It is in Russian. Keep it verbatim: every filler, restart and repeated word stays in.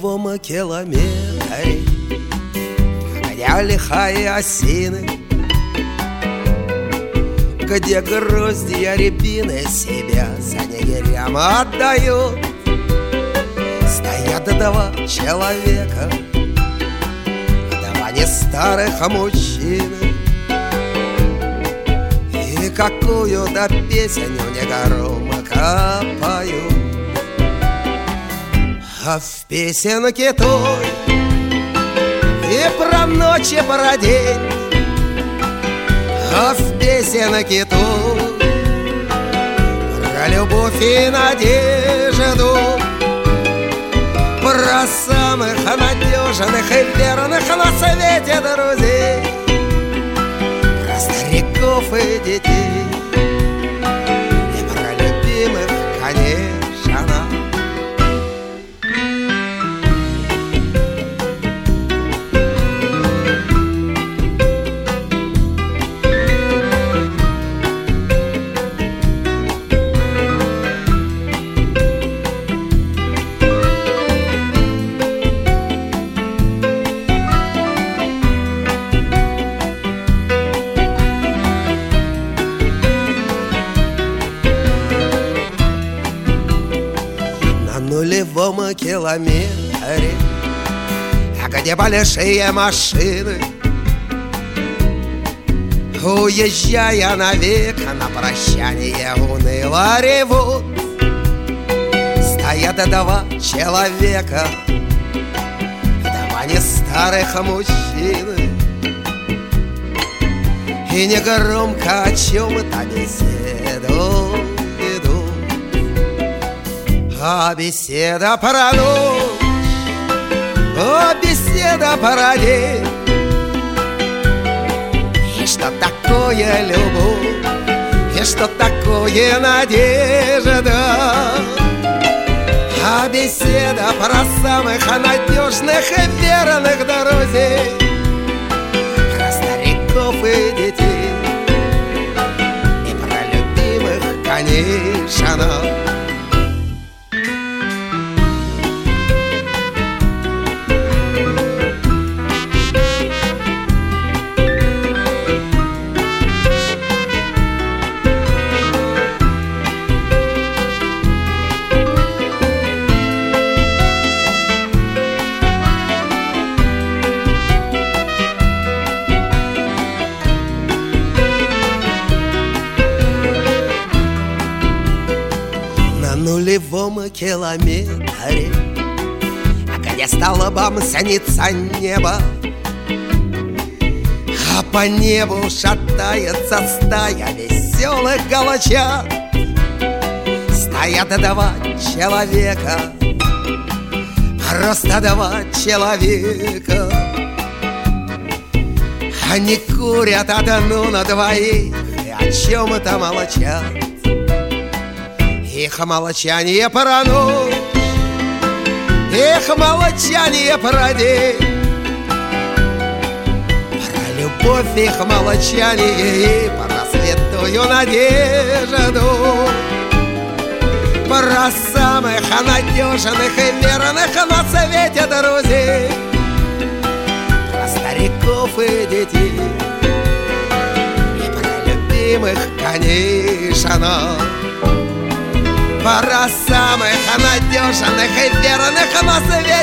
нулевом километре, где лихая осины, где гроздья рябины себя за егерям отдают. Стоят два человека, два не старых мужчин, и какую-то песню негромко поют. А в песенке той и про ночь, и про день, а в песенке той про любовь и надежду, про самых надежных и верных на свете друзей, про стариков и детей, и про любимых, конечно. Нулевом километре, где большие машины, уезжая навек, на прощание уныло ревут. Стоят два человека, два не старых мужчины, и негромко о чем-то беседуют. А беседа про ночь, а беседа про день, и что такое любовь, и что такое надежда. А беседа про самых надежных и верных друзей, про стариков и детей, и про любимых, конечно. Нулевом километре, где столбом снится небо, а по небу шатается стая веселых галочат. Стоят два человека, просто два человека. Они курят одну на двоих и о чем-то молчат. Их молчание про ночь, их молчание про день, про любовь их молчание и про святую надежду, про самых надежных и верных на свете друзей, про стариков и детей, и про любимых, конечно. Про самых надежных и верных на свете